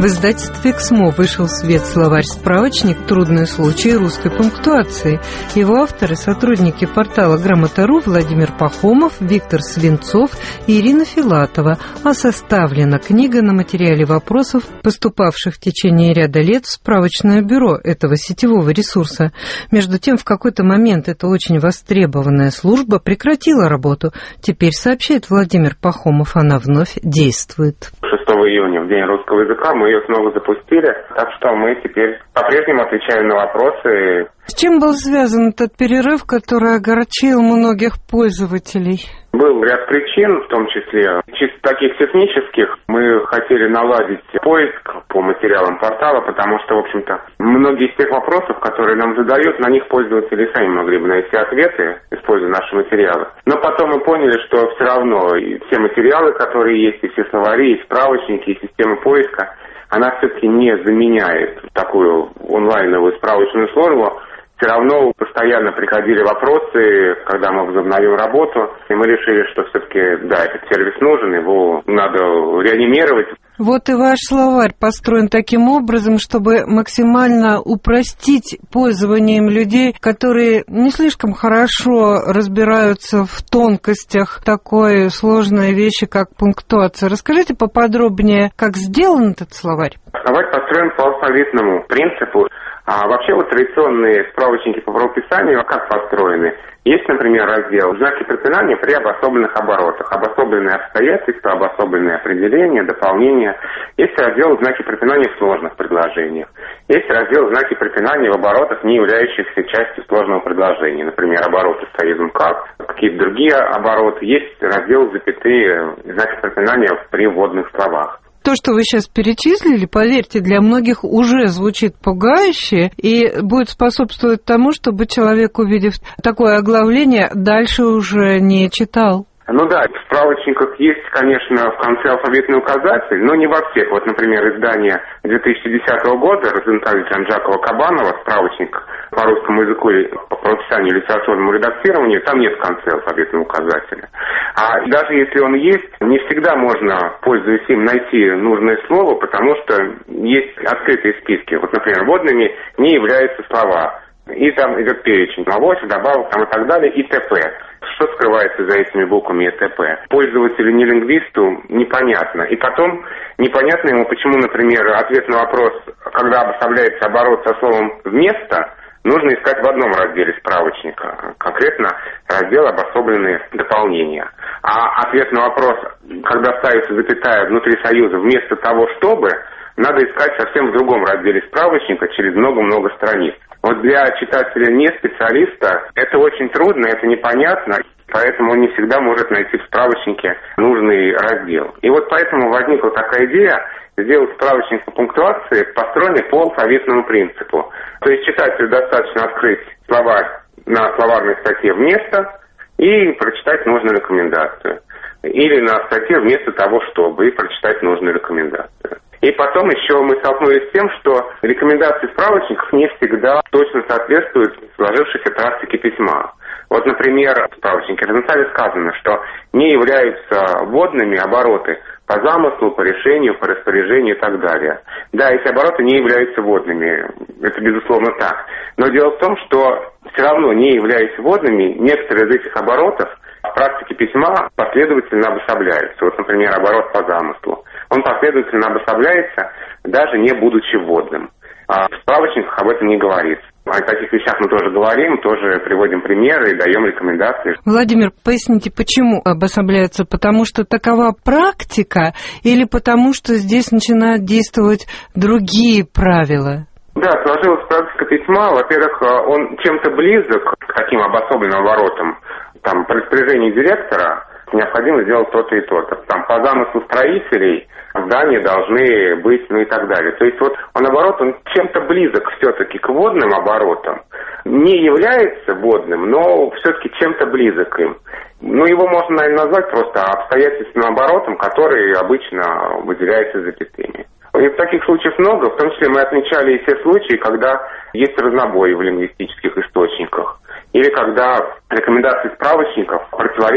В издательстве «Эксмо» вышел в свет словарь-справочник «Трудные случаи русской пунктуации». Его авторы – сотрудники портала «Грамота.ру» Владимир Пахомов, Виктор Свинцов и Ирина Филатова. А составлена книга на материале вопросов, поступавших в течение ряда лет в справочное бюро этого сетевого ресурса. Между тем, в какой-то момент эта очень востребованная служба прекратила работу. Теперь, сообщает Владимир Пахомов, она вновь действует. 6 июня, в День русского языка, мы ее снова запустили, так что мы теперь по-прежнему отвечаем на вопросы. С чем был связан этот перерыв, который огорчил многих пользователей? Был ряд причин, в том числе чисто таких технических. Мы хотели наладить поиск по материалам портала, потому что, в общем-то, многие из тех вопросов, которые нам задают, на них пользователи сами могли бы найти ответы, используя наши материалы. Но потом мы поняли, что все равно и все материалы, которые есть, и все словари, и справочники, и система поиска, она все-таки не заменяет такую онлайновую справочную службу. Все равно постоянно приходили вопросы, когда мы возобновим работу, и мы решили, что все-таки, да, этот сервис нужен, его надо реанимировать. Вот и ваш словарь построен таким образом, чтобы максимально упростить пользованием людей, которые не слишком хорошо разбираются в тонкостях такой сложной вещи, как пунктуация. Расскажите поподробнее, как сделан этот словарь? Словарь построен по алфавитному принципу. А вообще вот традиционные справочники по правописанию как построены? Есть, например, раздел «Знаки препинания при обособленных оборотах», обособленные обстоятельства, обособленные определения, дополнения. Есть раздел «Знаки препинания в сложных предложениях». Есть раздел «Знаки препинания в оборотах, не являющихся частью сложного предложения». Например, обороты с союзом «как», какие-то другие обороты. Есть раздел «Запятые», знаки препинания при вводных словах. То, что вы сейчас перечислили, поверьте, для многих уже звучит пугающе и будет способствовать тому, чтобы человек, увидев такое оглавление, дальше уже не читал. Ну да, в справочниках есть, конечно, в конце алфавитный указатель, но не во всех. Вот, например, издание 2010 года Розенталя, Джанжакова-Кабанова, справочник по русскому языку по правописанию и литературному редактированию, там нет в конце алфавитного указателя. А даже если он есть, не всегда можно, пользуясь им, найти нужное слово, потому что есть открытые списки. Вот, например, вводными не являются слова. И там идет перечень авось, добавок там и так далее, и т.п. Что скрывается за этими буквами и т.п. Пользователю, не лингвисту, непонятно. И потом непонятно ему, почему, например, ответ на вопрос, когда обособляется оборот со словом «вместо», нужно искать в одном разделе справочника, конкретно раздел «Обособленные дополнения». А ответ на вопрос, когда ставится запятая внутри союза «вместо того, чтобы», надо искать совсем в другом разделе справочника через много-много страниц. Вот для читателя не специалиста это очень трудно, это непонятно, поэтому он не всегда может найти в справочнике нужный раздел. И вот поэтому возникла такая идея сделать справочник по пунктуации, построенный по алфавитному принципу. То есть читателю достаточно открыть словарь на словарной статье «Вместо» и прочитать нужную рекомендацию. Или на статье «Вместо того, чтобы» и прочитать нужную рекомендацию. И потом еще мы столкнулись с тем, что рекомендации справочников не всегда точно соответствуют сложившейся практике письма. Вот, например, в справочнике Розенталя сказано, что не являются вводными обороты по замыслу, по решению, по распоряжению и так далее. Да, эти обороты не являются вводными, это безусловно так. Но дело в том, что все равно, не являясь вводными, некоторые из этих оборотов в практике письма последовательно обособляются. Вот, например, оборот по замыслу. Он последовательно обособляется, даже не будучи вводным. А в справочниках об этом не говорится. О таких вещах мы тоже говорим, тоже приводим примеры и даем рекомендации. Владимир, поясните, почему обособляется? Потому что такова практика или потому что здесь начинают действовать другие правила? Да, сложилась практика письма. Во-первых, он чем-то близок к таким обособленным оборотам. Там, по распоряжению директора необходимо сделать то-то и то-то. Там, по замыслу строителей здания должны быть, ну и так далее. То есть вот он, оборот, он чем-то близок все-таки к вводным оборотам. Не является вводным, но все-таки чем-то близок им. Ну, его можно, наверное, назвать просто обстоятельственным оборотом, который обычно выделяется запятыми. И таких случаев много, в том числе мы отмечали и все случаи, когда есть разнобой в лингвистических источниках. Или когда рекомендации справочников противоречат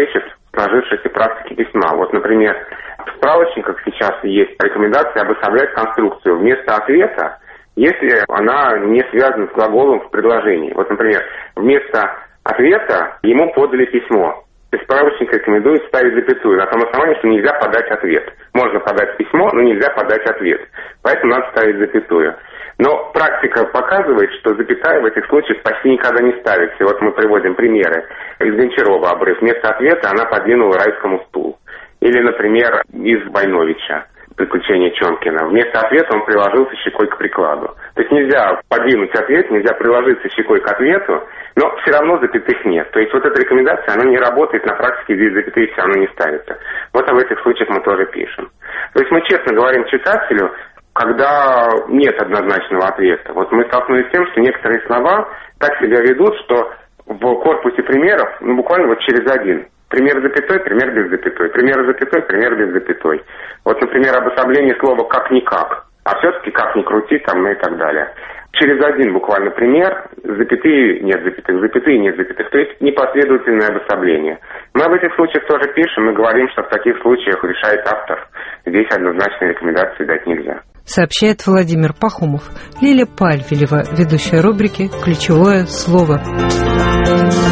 сложившейся практики письма. Вот, например, в справочниках сейчас есть рекомендация обособлять конструкцию вместо ответа, если она не связана с глаголом в предложении. Вот, например, вместо ответа ему подали письмо. То есть справочник рекомендует ставить запятую на том основании, что нельзя подать ответ. Можно подать письмо, но нельзя подать ответ. Поэтому надо ставить запятую. Но практика показывает, что запятая в этих случаях почти никогда не ставится. И вот мы приводим примеры. Из Гончарова обрыв. Вместо ответа она подвинула Райскому стул. Или, например, из Байновича «Приключения Чонкина». Вместо ответа он приложился щекой к прикладу. То есть нельзя подвинуть ответ, нельзя приложиться щекой к ответу, но все равно запятых нет. То есть вот эта рекомендация, она не работает на практике, здесь запятые все равно не ставятся. Вот об этих случаях мы тоже пишем. То есть мы честно говорим читателю, когда нет однозначного ответа. Вот мы столкнулись с тем, что некоторые слова так себя ведут, что в корпусе примеров, буквально вот через один. Пример запятой, пример без запятой. Пример запятой, пример без запятой. Вот, например, обособление слова «как-никак». А все-таки «как ни крути», там, ну и так далее. Через один буквально пример, запятые нет запятых, запятые нет запятых. То есть непоследовательное обособление. Мы об этих случаях тоже пишем и говорим, что в таких случаях решает автор. Здесь однозначной рекомендации дать нельзя. Сообщает Владимир Пахомов. Лилия Пальфилева, ведущая рубрики «Ключевое слово».